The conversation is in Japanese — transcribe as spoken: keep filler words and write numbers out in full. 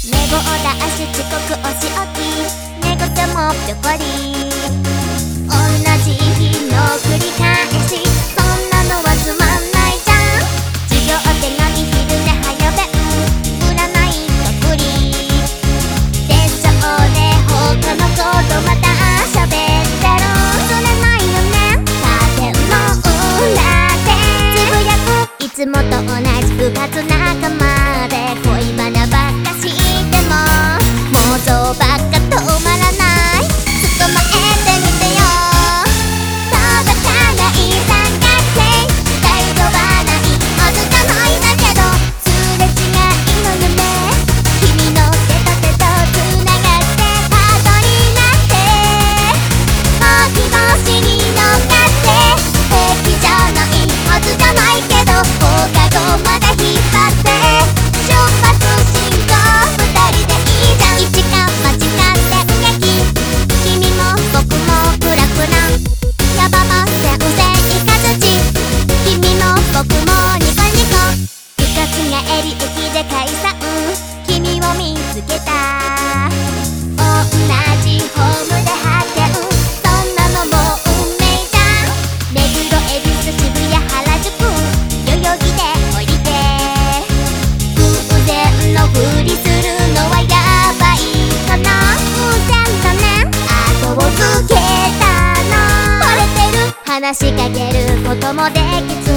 寝坊だし遅刻お仕置き寝言もぴょこり同じ日の繰り返しそんなのはつまんないじゃん授業手紙昼寝早弁占いとくりでしょうね他の子とまた喋ってるそれないよねカーテンの裏でつぶやくいつもと同じ部活仲間で恋バナばっかしても妄想ばっか止まらない捕まえてみてよ届かない三角形大丈夫ないはずじゃないんだけどすれ違いの夢君の手と手とつながってパートになってもう日越しに乗っかって平気じゃないはずじゃないけど放課後まで引っ張って出発進行二人でいいじゃん一か八か電撃君も僕もフラフラヤバも先生イカズチ君も僕もニコニコ部活がエリ駅で解散君を見つけた同じホームで発見そんなのもう運命じゃん目黒恵比寿渋谷原宿代々木で降りて偶然のふりするのはやばいかな偶然だね後をつけたの惚れてる話しかけることもできず